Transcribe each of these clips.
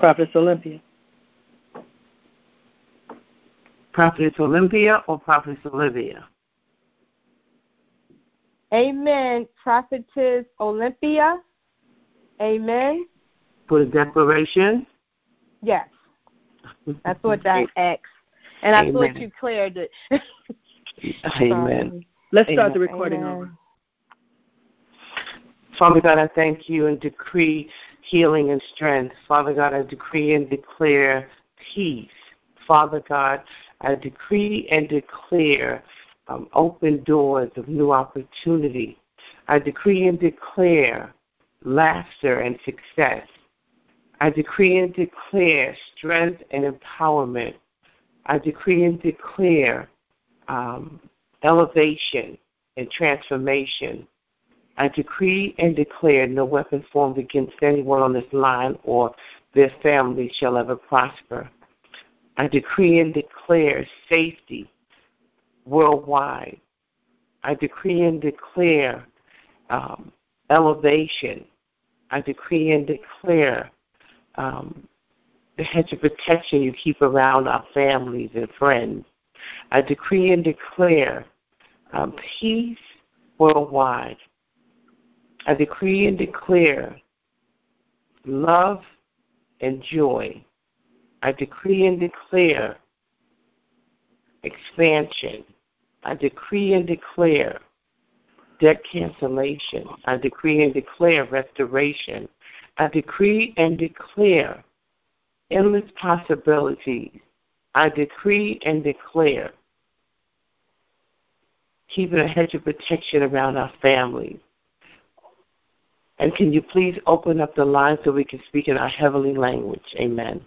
Prophetess Olympia. Prophetess Olympia or Prophetess Olivia? Amen. Prophetess Olympia. Amen. For the declaration? Yes. I thought that X. And I thought you cleared it. Amen. Let's start the recording over. Father God, I thank you and decree healing and strength. Father God, I decree and declare peace. Father God, I decree and declare open doors of new opportunity. I decree and declare laughter and success. I decree and declare strength and empowerment. I decree and declare elevation and transformation. I decree and declare no weapon formed against anyone on this line or their family shall ever prosper. I decree and declare safety worldwide. I decree and declare elevation. I decree and declare the hedge of protection you keep around our families and friends. I decree and declare peace worldwide. I decree and declare love and joy. I decree and declare expansion. I decree and declare debt cancellation. I decree and declare restoration. I decree and declare endless possibilities. I decree and declare keeping a hedge of protection around our families. And can you please open up the line so we can speak in our heavenly language? Amen.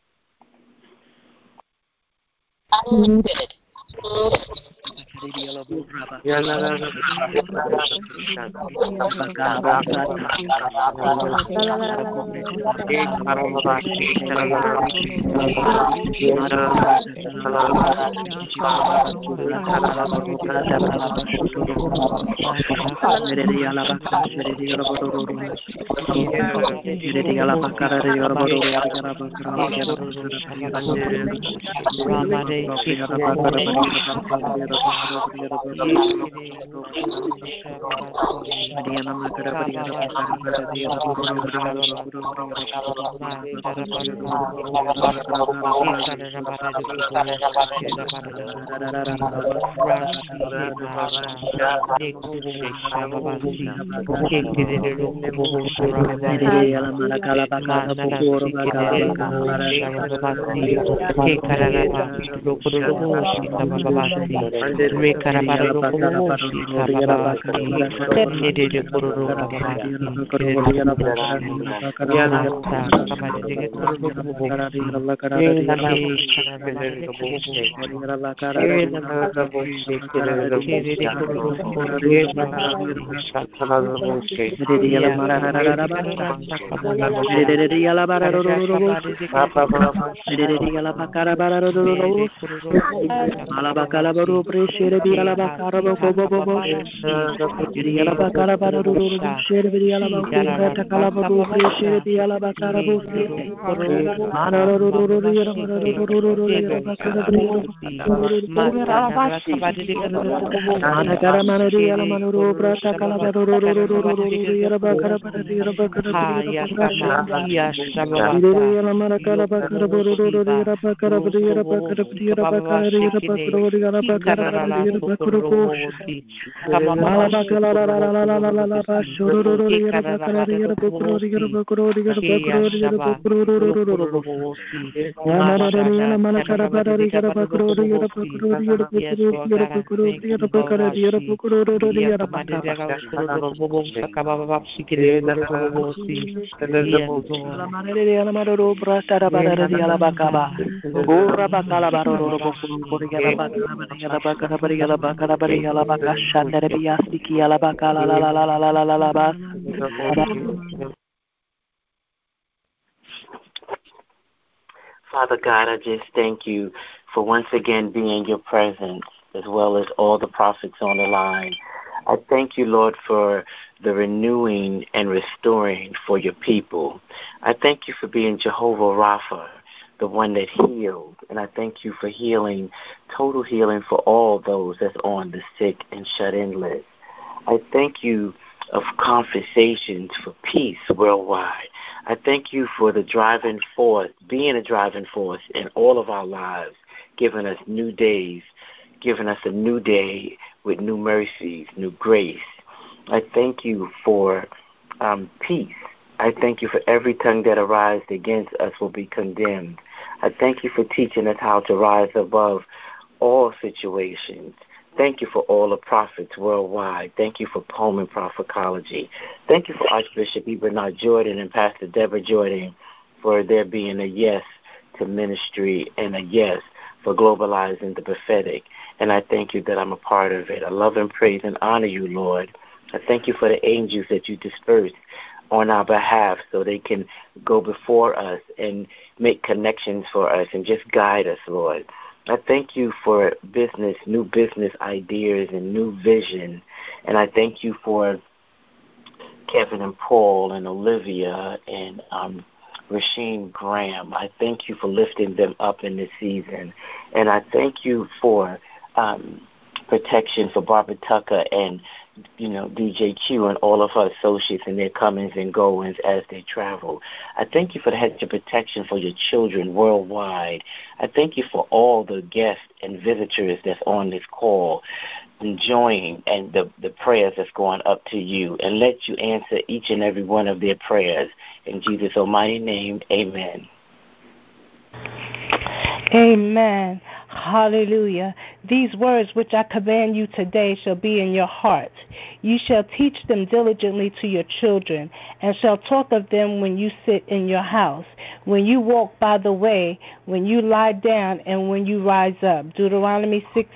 Father God, I just thank you for once again being in your presence, as well as all the prophets on the line. I thank you, Lord, for the renewing and restoring for your people. I thank you for being Jehovah Rapha, the one that healed. And I thank you for healing, total healing for all those that's on the sick and shut-in list. I thank you of conversations for peace worldwide. I thank you for the driving force, being a driving force in all of our lives, giving us new days, giving us a new day with new mercies, new grace. I thank you for peace. I thank you for every tongue that arises against us will be condemned. I thank you for teaching us how to rise above all situations. Thank you for all the prophets worldwide. Thank you for Pullman Prophetology. Thank you for Archbishop E. Bernard Jordan and Pastor Deborah Jordan for there being a yes to ministry and a yes for globalizing the prophetic. And I thank you that I'm a part of it. I love and praise and honor you, Lord. I thank you for the angels that you dispersed on our behalf so they can go before us and make connections for us and just guide us, Lord. I thank you for business, new business ideas and new vision. And I thank you for Kevin and Paul and Olivia and Rasheem Graham. I thank you for lifting them up in this season. And I thank you for protection for Barbara Tucker and, DJ Q and all of her associates and their comings and goings as they travel. I thank you for the hedge of protection for your children worldwide. I thank you for all the guests and visitors that's on this call, enjoying and the prayers that's going up to you, and let you answer each and every one of their prayers. In Jesus' almighty name, amen. Amen. Hallelujah. These words which I command you today shall be in your heart. You shall teach them diligently to your children, and shall talk of them when you sit in your house, when you walk by the way, when you lie down, and when you rise up. Deuteronomy 6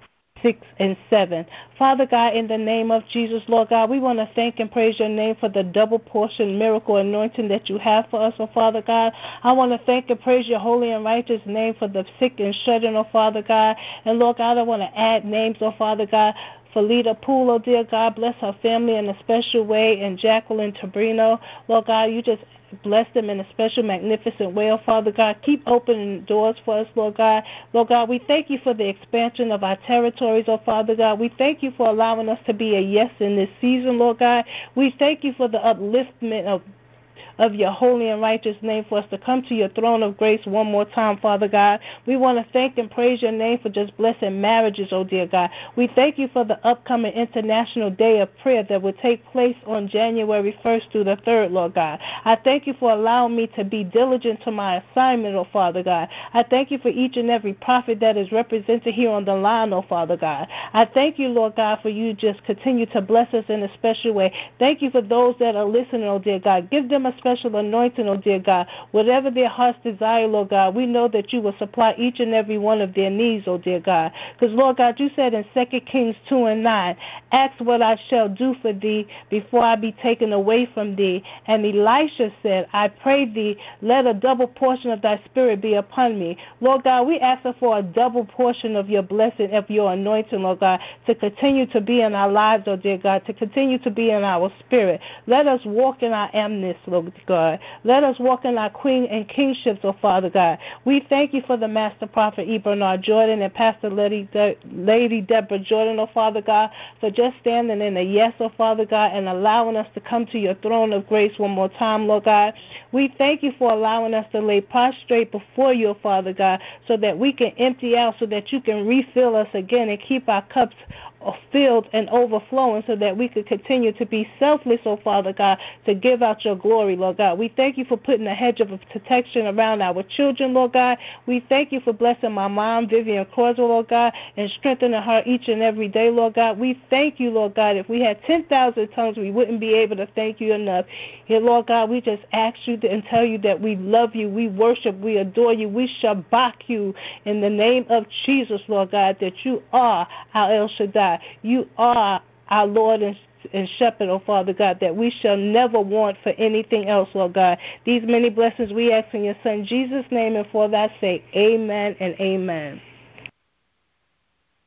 and 7. Father God, in the name of Jesus, Lord God, we want to thank and praise your name for the double portion miracle anointing that you have for us, oh Father God. I want to thank and praise your holy and righteous name for the sick and shut-in, oh Father God. And Lord God, I want to add names, oh Father God, for Lita Poole, oh dear God, bless her family in a special way, and Jacqueline Tabrino. Lord God, you just bless them in a special, magnificent way, oh Father God. Keep opening doors for us, Lord God. Lord God, we thank you for the expansion of our territories, oh Father God. We thank you for allowing us to be a yes in this season, Lord God. We thank you for the upliftment of your holy and righteous name for us to come to your throne of grace one more time, Father God. We want to thank and praise your name for just blessing marriages, oh dear God. We thank you for the upcoming International Day of Prayer that will take place on January 1st through the 3rd, Lord God. I thank you for allowing me to be diligent to my assignment, oh Father God. I thank you for each and every prophet that is represented here on the line, oh Father God. I thank you, Lord God, for you just continue to bless us in a special way. Thank you for those that are listening, oh dear God. Give them a special anointing, oh dear God. Whatever their hearts desire, Lord God, we know that you will supply each and every one of their needs, oh dear God. Because, Lord God, you said in 2 Kings 2:9, ask what I shall do for thee before I be taken away from thee. And Elisha said, I pray thee, let a double portion of thy spirit be upon me. Lord God, we ask for a double portion of your blessing, of your anointing, Lord God, to continue to be in our lives, oh dear God, to continue to be in our spirit. Let us walk in our amness, Lord God. Let us walk in our queen and kingships, oh Father God. We thank you for the Master Prophet E. Bernard Jordan and Pastor Lady Deborah Jordan, oh Father God, for just standing in a yes, oh Father God, and allowing us to come to your throne of grace one more time, Lord God. We thank you for allowing us to lay prostrate before you, oh Father God, so that we can empty out, so that you can refill us again and keep our cups filled and overflowing, so that we could continue to be selfless, oh Father God, to give out your glory, Lord God. We thank you for putting a hedge of protection around our children, Lord God. We thank you for blessing my mom, Vivian Cordwell, Lord God, and strengthening her each and every day, Lord God. We thank you, Lord God. If we had 10,000 tongues, we wouldn't be able to thank you enough. Here, Lord God, we just ask you and tell you that we love you, we worship, we adore you, we shabak you in the name of Jesus, Lord God, that you are our El Shaddai. You are our Lord and shepherd, oh Father God, that we shall never want for anything else, Lord God. These many blessings we ask in your Son Jesus' name and for thy sake. Amen and amen.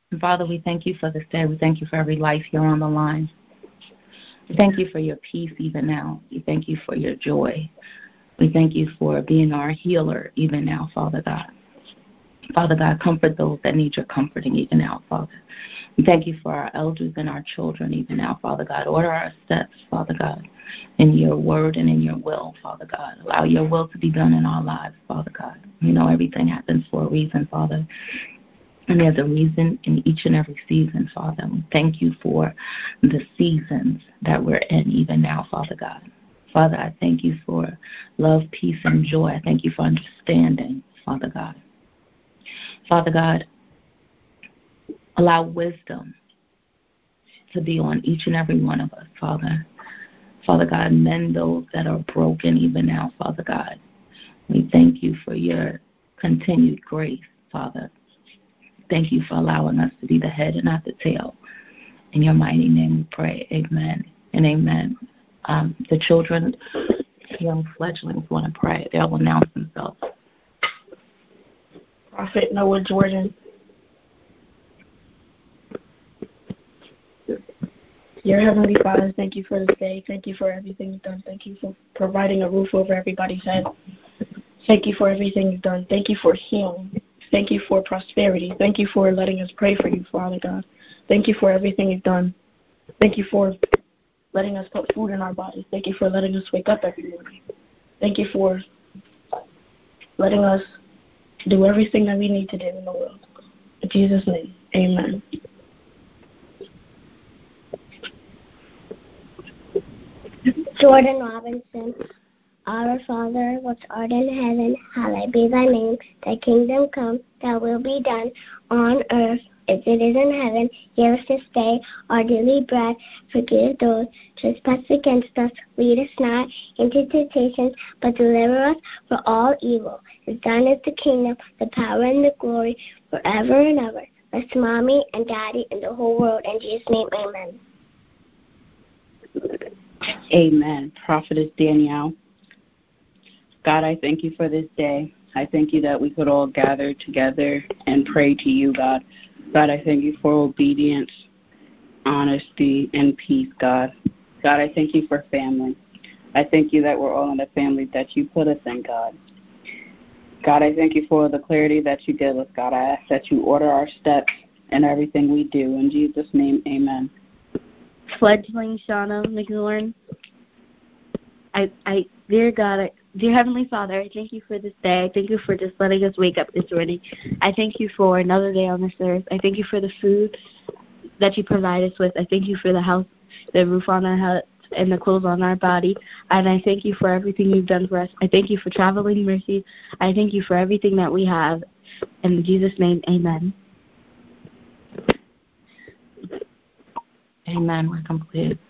And Father, we thank you for this day. We thank you for every life here on the line. We thank you for your peace even now. We thank you for your joy. We thank you for being our healer even now, Father God. Father God, comfort those that need your comforting even now, Father. We thank you for our elders and our children even now, Father God. Order our steps, Father God, in your word and in your will, Father God. Allow your will to be done in our lives, Father God. We know everything happens for a reason, Father. And there's a reason in each and every season, Father. We thank you for the seasons that we're in even now, Father God. Father, I thank you for love, peace, and joy. I thank you for understanding, Father God. Father God, allow wisdom to be on each and every one of us, Father. Father God, mend those that are broken even now, Father God. We thank you for your continued grace, Father. Thank you for allowing us to be the head and not the tail. In your mighty name we pray, amen and amen. The children, young fledglings, want to pray. They'll announce themselves. Prophet Noah Jordan. Dear Heavenly Father, thank you for this day. Thank you for everything you've done. Thank you for providing a roof over everybody's head. Thank you for everything you've done. Thank you for healing. Thank you for prosperity. Thank you for letting us pray for you, Father God. Thank you for everything you've done. Thank you for letting us put food in our bodies. Thank you for letting us wake up every morning. Thank you for letting us do everything that we need to do in the world. In Jesus' name, amen. Jordan Robinson. Our Father, which art in heaven, hallowed be thy name. Thy kingdom come, thy will be done on earth as it is in heaven. Give us this day our daily bread. Forgive those trespass against us. Lead us not into temptation, but deliver us from all evil. As thine is the kingdom, the power, and the glory, forever and ever. Bless Mommy and Daddy and the whole world. In Jesus' name, amen. Amen. Prophetess Danielle. God, I thank you for this day. I thank you that we could all gather together and pray to you, God. God, I thank you for obedience, honesty, and peace, God. God, I thank you for family. I thank you that we're all in the family that you put us in, God. God, I thank you for the clarity that you give us, God. I ask that you order our steps in everything we do. In Jesus' name, amen. Fledgling Shauna McLaurin. Dear God, dear Heavenly Father, I thank you for this day. I thank you for just letting us wake up this morning. I thank you for another day on this earth. I thank you for the food that you provide us with. I thank you for the house, the roof on our head, and the clothes on our body. And I thank you for everything you've done for us. I thank you for traveling mercy. I thank you for everything that we have. In Jesus' name, amen. Amen. We're complete.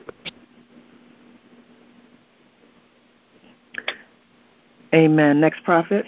Amen. Next prophet.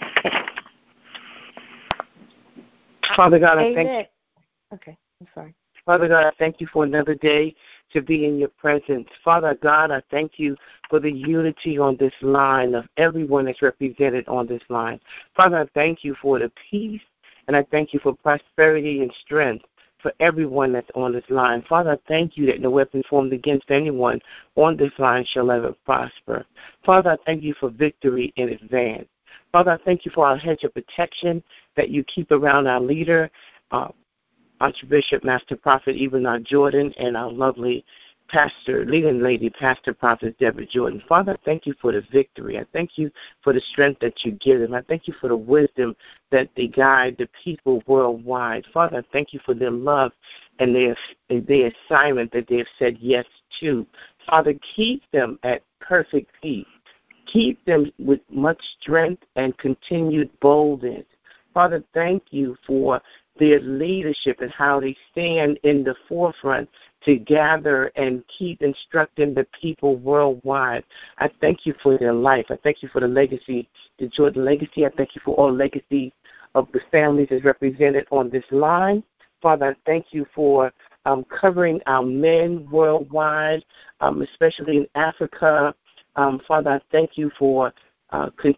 Father God, I thank you. Okay, I'm sorry. Father God, I thank you for another day to be in your presence. Father God, I thank you for the unity on this line of everyone that's represented on this line. Father, I thank you for the peace, and I thank you for prosperity and strength for everyone that's on this line. Father, I thank you that no weapon formed against anyone on this line shall ever prosper. Father, I thank you for victory in advance. Father, I thank you for our hedge of protection that you keep around our leader, Archbishop, Master Prophet Ebenard Jordan, and our lovely pastor, leading lady, Pastor Prophet Deborah Jordan. Father, I thank you for the victory. I thank you for the strength that you give them. I thank you for the wisdom that they guide the people worldwide. Father, I thank you for their love and their assignment that they have said yes to. Father, keep them at perfect peace. Keep them with much strength and continued boldness. Father, thank you for their leadership and how they stand in the forefront to gather and keep instructing the people worldwide. I thank you for their life. I thank you for the legacy, the Jordan legacy. I thank you for all legacies of the families that's represented on this line. Father, I thank you for covering our men worldwide, especially in Africa. Father, I thank you for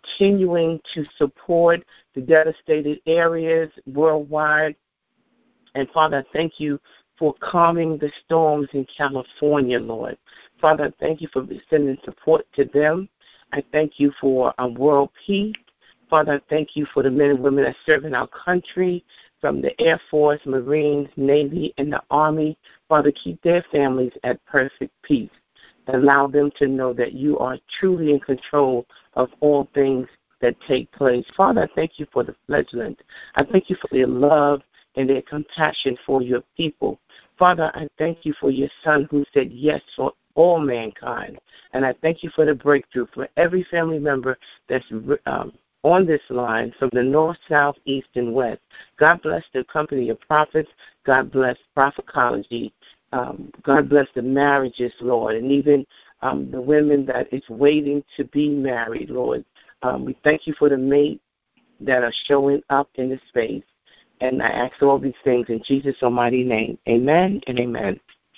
continuing to support the devastated areas worldwide. And, Father, I thank you for calming the storms in California, Lord. Father, I thank you for sending support to them. I thank you for world peace. Father, I thank you for the men and women that serve in our country, from the Air Force, Marines, Navy, and the Army. Father, keep their families at perfect peace. Allow them to know that you are truly in control of all things that take place. Father, I thank you for the fledglings. I thank you for their love and their compassion for your people. Father, I thank you for your Son who said yes for all mankind. And I thank you for the breakthrough for every family member that's on this line from the north, south, east, and west. God bless the company of prophets. God bless Prophecology. God bless the marriages, Lord, and even the women that is waiting to be married, Lord. We thank you for the mate that are showing up in the space. And I ask all these things in Jesus' almighty name. Amen and amen.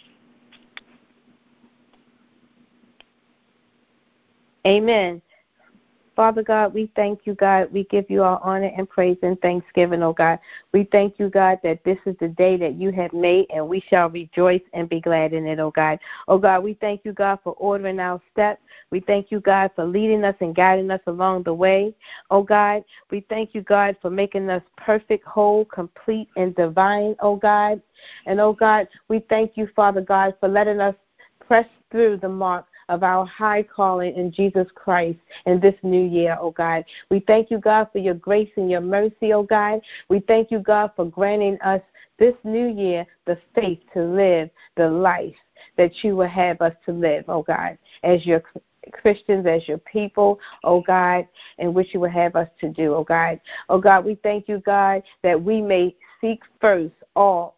Amen. Father God, we thank you, God. We give you all honor and praise and thanksgiving, oh God. We thank you, God, that this is the day that you have made, and we shall rejoice and be glad in it, oh God. Oh God, we thank you, God, for ordering our steps. We thank you, God, for leading us and guiding us along the way. Oh God, we thank you, God, for making us perfect, whole, complete, and divine, oh God. And oh God, we thank you, Father God, for letting us press through the mark of our high calling in Jesus Christ in this new year, oh God. We thank you, God, for your grace and your mercy, oh God. We thank you, God, for granting us this new year the faith to live the life that you will have us to live, oh God, as your Christians, as your people, oh God, and which you will have us to do, oh God. Oh God, we thank you, God, that we may seek first all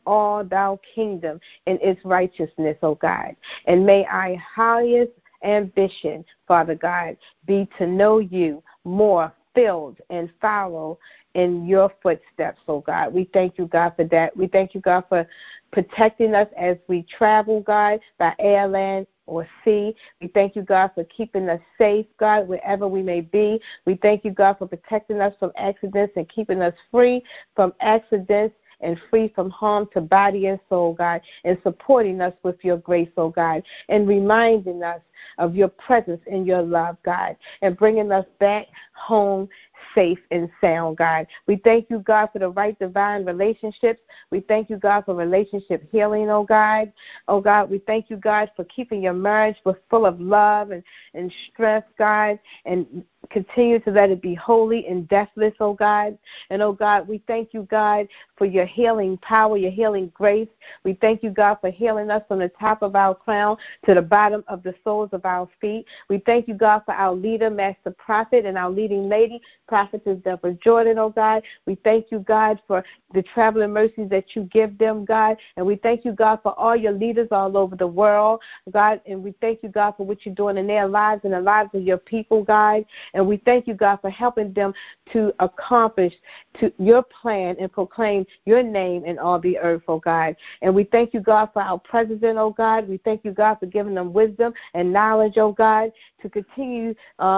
thou kingdom and its righteousness, oh God. And may our highest ambition, Father God, be to know you more, filled and follow in your footsteps, oh God. We thank you, God, for that. We thank you, God, for protecting us as we travel, God, by air, land, or sea. We thank you, God, for keeping us safe, God, wherever we may be. We thank you, God, for protecting us from accidents and keeping us free from accidents and free from harm to body and soul, God, and supporting us with your grace, oh God, and reminding us of your presence and your love, God, and bringing us back home safe and sound, God. We thank you, God, for the right divine relationships. We thank you, God, for relationship healing, oh God. Oh God, we thank you, God, for keeping your marriage full of love and strength, God, and continue to let it be holy and deathless, oh God. And, oh God, we thank you, God, for your healing power, your healing grace. We thank you, God, for healing us from the top of our crown to the bottom of the soles of our feet. We thank you, God, for our leader, Master Prophet, and our leading lady, Prophetess Deborah Jordan, oh God. We thank you, God, for the traveling mercies that you give them, God. And we thank you, God, for all your leaders all over the world, God. And we thank you, God, for what you're doing in their lives and the lives of your people, God. And we thank you, God, for helping them to accomplish to your plan and proclaim your name in all the earth, oh God. And we thank you, God, for our president, oh God. We thank you, God, for giving them wisdom and knowledge, oh God, to continue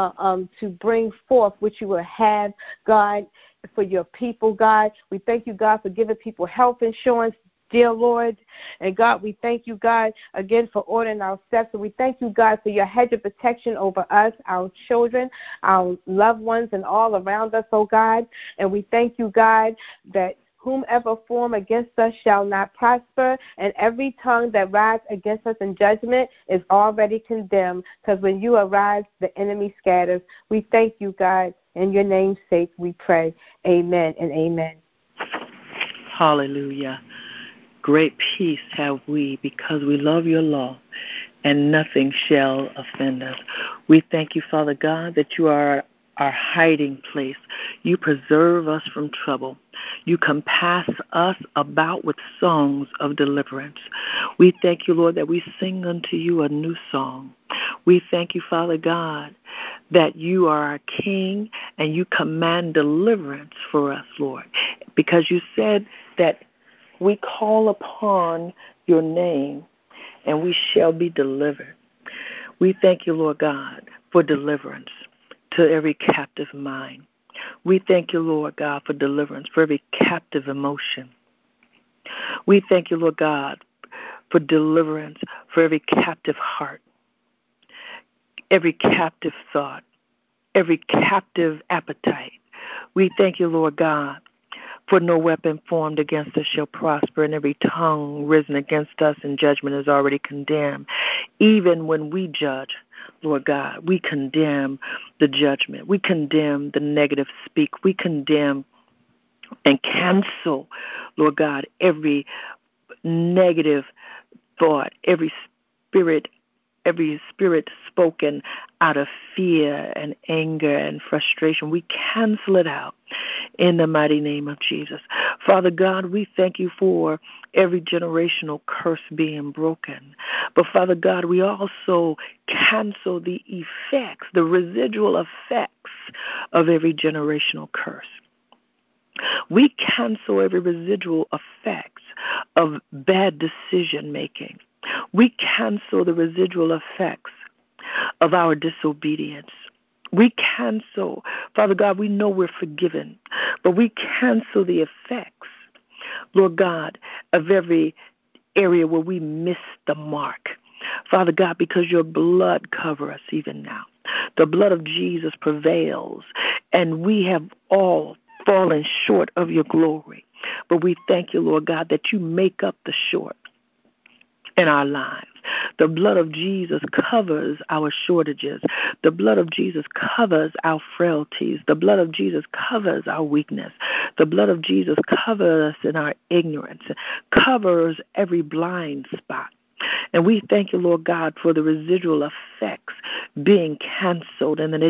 to bring forth what you will have, God, for your people, God. We thank you, God, for giving people health insurance, dear Lord. And God, we thank you, God, again for ordering our steps. And we thank you, God, for your hedge of protection over us, our children, our loved ones, and all around us, oh God. And we thank you, God, that whomever form against us shall not prosper, and every tongue that rises against us in judgment is already condemned, because when you arise, the enemy scatters. We thank you, God. In your name's sake we pray. Amen and amen. Hallelujah. Great peace have we because we love your law, and nothing shall offend us. We thank you, Father God, that you are our hiding place. You preserve us from trouble. You compass us about with songs of deliverance. We thank you, Lord, that we sing unto you a new song. We thank you, Father God, that you are our King and you command deliverance for us, Lord, because you said that we call upon your name and we shall be delivered. We thank you, Lord God, for deliverance to every captive mind. We thank you, Lord God, for deliverance for every captive emotion. We thank you, Lord God, for deliverance for every captive heart, every captive thought, every captive appetite. We thank you, Lord God, for no weapon formed against us shall prosper, and every tongue risen against us in judgment is already condemned. Even when we judge, Lord God, we condemn the judgment. We condemn the negative speak. We condemn and cancel, Lord God, every negative thought, every spirit spoken out of fear and anger and frustration. We cancel it out in the mighty name of Jesus. Father God, we thank you for every generational curse being broken. But Father God, we also cancel the effects, the residual effects of every generational curse. We cancel every residual effects of bad decision making. We cancel the residual effects of our disobedience. We cancel, Father God, we know we're forgiven, but we cancel the effects, Lord God, of every area where we miss the mark. Father God, because your blood covers us even now. The blood of Jesus prevails, and we have all fallen short of your glory. But we thank you, Lord God, that you make up the short in our lives. The blood of Jesus covers our shortages. The blood of Jesus covers our frailties. The blood of Jesus covers our weakness. The blood of Jesus covers us in our ignorance, covers every blind spot. And we thank you, Lord God, for the residual effects being canceled in the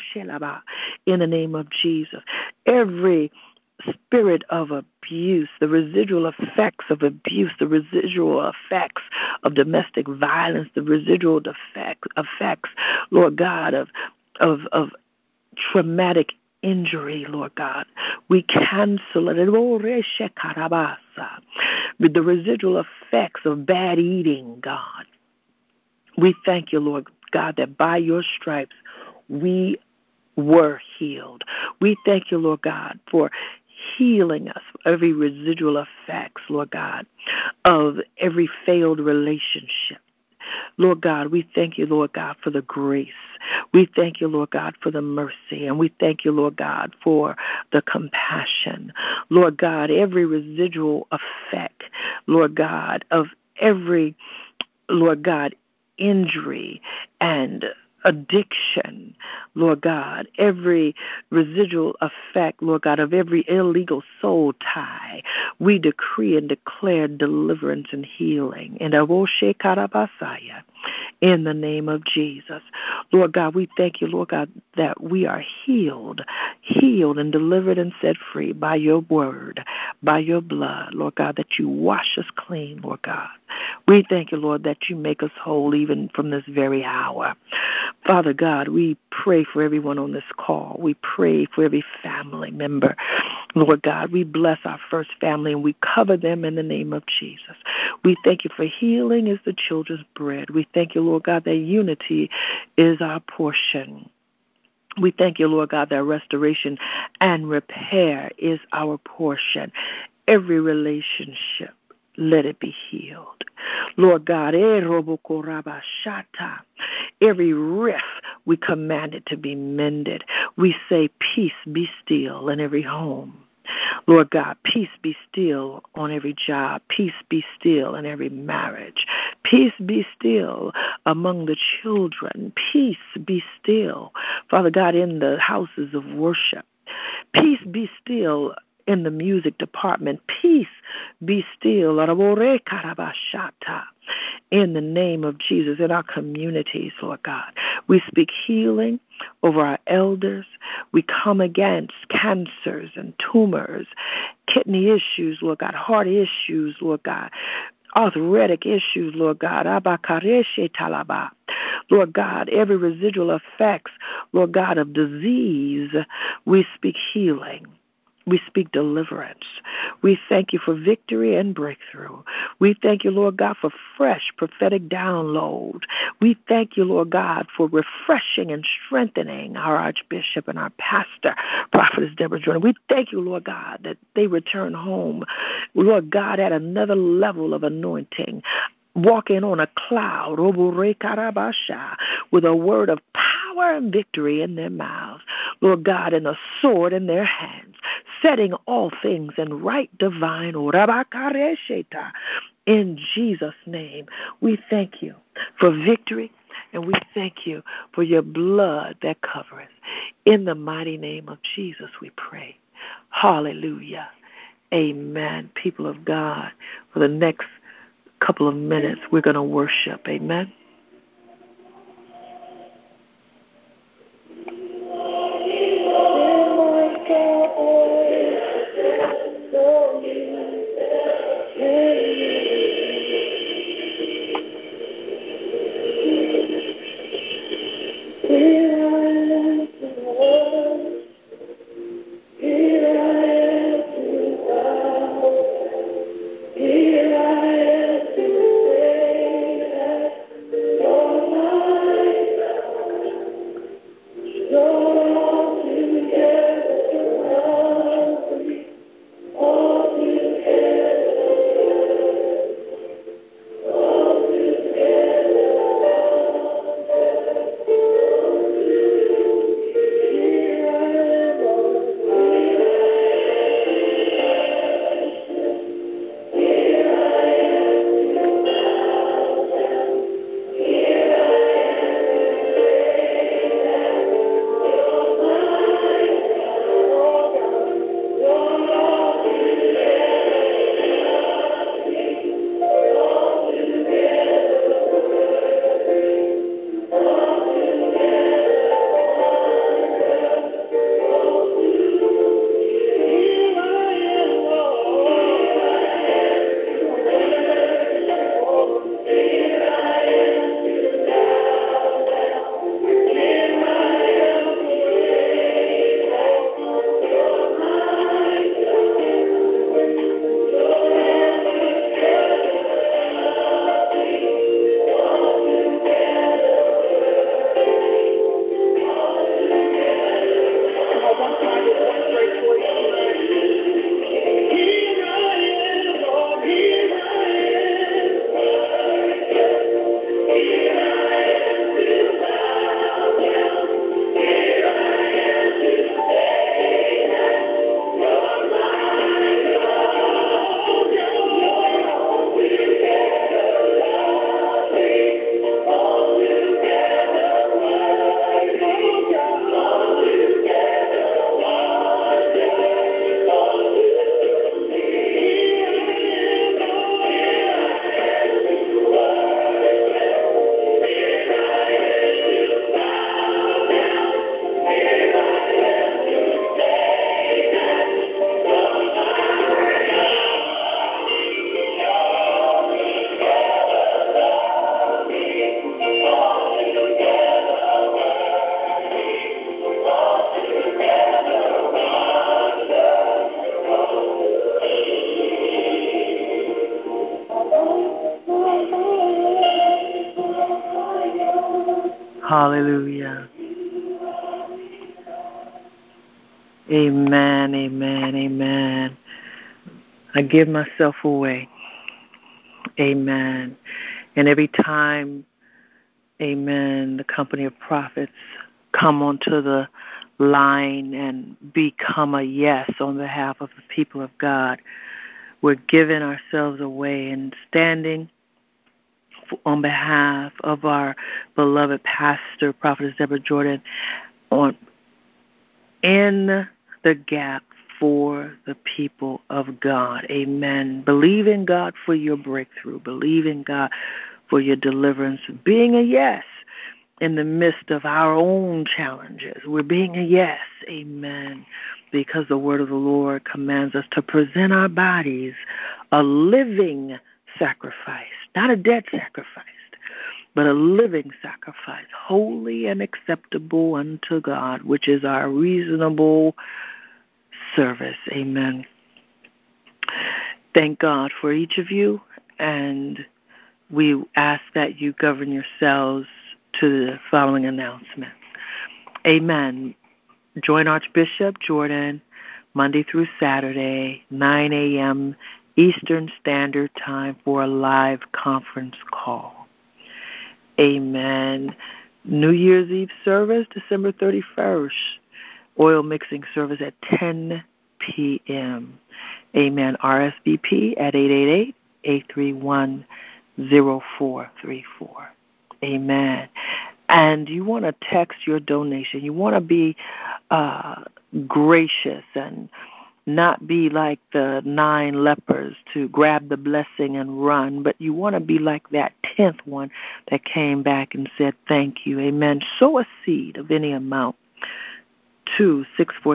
name of Jesus. Every spirit of abuse, the residual effects of abuse, the residual effects of domestic violence, the residual effects, Lord God, of traumatic injury, Lord God. We cancel it. With the residual effects of bad eating, God. We thank you, Lord God, that by your stripes we were healed. We thank you, Lord God, for healing us, every residual effects, Lord God, of every failed relationship. Lord God, we thank you, Lord God, for the grace. We thank you, Lord God, for the mercy. And we thank you, Lord God, for the compassion. Lord God, every residual effect, Lord God, of every, Lord God, injury and addiction, Lord God, every residual effect, Lord God, of every illegal soul tie, we decree and declare deliverance and healing. In the name of Jesus. Lord God, we thank you, Lord God, that we are healed and delivered and set free by your word, by your blood, Lord God, that you wash us clean, Lord God. We thank you, Lord, that you make us whole even from this very hour. Father God, we pray for everyone on this call. We pray for every family member. Lord God, we bless our first family and we cover them in the name of Jesus. We thank you for healing is the children's bread. We thank you, Lord God, that unity is our portion. We thank you, Lord God, that restoration and repair is our portion. Every relationship, let it be healed. Lord God, every rift, we command it to be mended. We say, peace be still in every home. Lord God, peace be still on every job. Peace be still in every marriage. Peace be still among the children. Peace be still, Father God, in the houses of worship. Peace be still in the music department. Peace be still in the name of Jesus in our communities, Lord God. We speak healing over our elders. We come against cancers and tumors, kidney issues, Lord God, heart issues, Lord God, arthritic issues, Lord God, Lord God, every residual effects, Lord God, of disease, we speak healing. We speak deliverance. We thank you for victory and breakthrough. We thank you, Lord God, for fresh prophetic download. We thank you, Lord God, for refreshing and strengthening our Archbishop and our pastor, Prophetess Deborah Jordan. We thank you, Lord God, that they return home, Lord God, at another level of anointing, walking on a cloud, with a word of power and victory in their mouths, Lord God, and a sword in their hands, setting all things in right divine order. In Jesus' name, we thank you for victory, and we thank you for your blood that covereth. In the mighty name of Jesus, we pray. Hallelujah. Amen. People of God, for the next couple of minutes, we're going to worship. Amen. Hallelujah. Amen, amen, amen. I give myself away. Amen. And every time, amen, the company of prophets come onto the line and become a yes on behalf of the people of God, we're giving ourselves away and standing on behalf of our beloved pastor, Prophetess Deborah Jordan, in the gap for the people of God. Amen. Believe in God for your breakthrough. Believe in God for your deliverance. Being a yes in the midst of our own challenges. We're being a yes. Amen. Because the word of the Lord commands us to present our bodies a living sacrifice, not a dead sacrifice, but a living sacrifice, holy and acceptable unto God, which is our reasonable service. Amen. Thank God for each of you, and we ask that you govern yourselves to the following announcements. Amen. Join Archbishop Jordan Monday through Saturday, 9 a.m. Eastern Standard Time for a live conference call. Amen. New Year's Eve service, December 31st. Oil mixing service at 10 p.m. Amen. RSVP at 888-831-0434. Amen. And you want to text your donation. You want to be gracious and not be like the 9 lepers to grab the blessing and run, but you want to be like that 10th one that came back and said thank you. Amen. Sow a seed of any amount to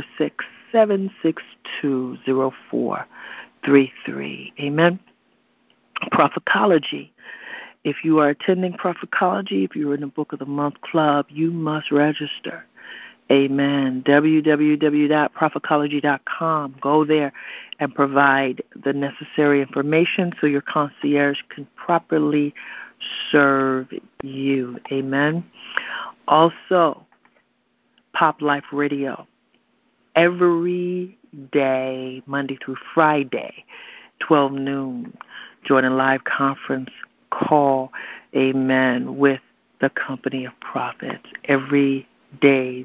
646-762-0433. Amen. Prophetology. If you are attending Prophetology, if you're in the Book of the Month Club, you must register. Amen. www.prophetology.com. Go there and provide the necessary information so your concierge can properly serve you. Amen. Also, Pop Life Radio. Every day, Monday through Friday, 12 noon, join a live conference call, amen, with the Company of Prophets. Every day,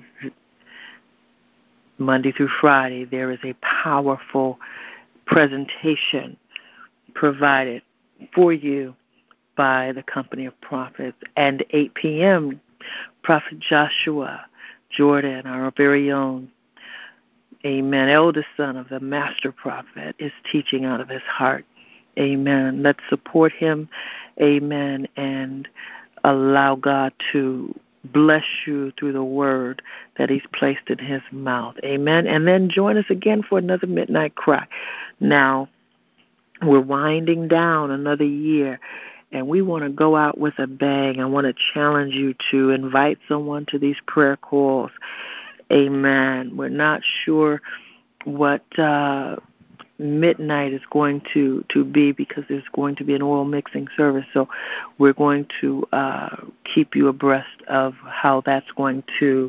Monday through Friday, there is a powerful presentation provided for you by the Company of Prophets. And 8 p.m., Prophet Joshua Jordan, our very own, amen, eldest son of the Master Prophet, is teaching out of his heart. Amen. Let's support him. Amen. And allow God to bless you through the word that he's placed in his mouth. Amen. And then join us again for another Midnight Cry. Now, we're winding down another year, and we want to go out with a bang. I want to challenge you to invite someone to these prayer calls. Amen. We're not sure what midnight is going to be, because there's going to be an oil mixing service. So we're going to keep you abreast of how that's going to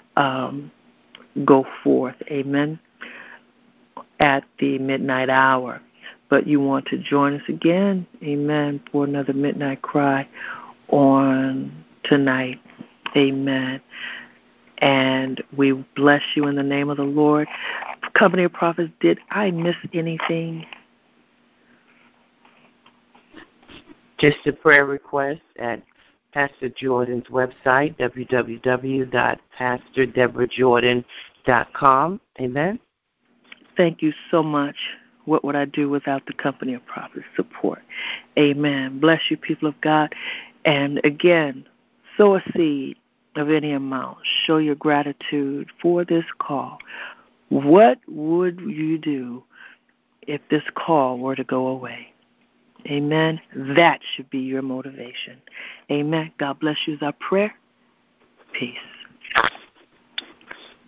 go forth. Amen. At the midnight hour. But you want to join us again, amen, for another Midnight Cry on tonight. Amen. And we bless you in the name of the Lord. Company of Prophets, did I miss anything? Just a prayer request at Pastor Jordan's website, www.pastordeborahjordan.com. Amen. Thank you so much. What would I do without the Company of Prophets support? Amen. Bless you, people of God. And again, sow a seed of any amount. Show your gratitude for this call. What would you do if this call were to go away? Amen. That should be your motivation. Amen. God bless you is our prayer. Peace.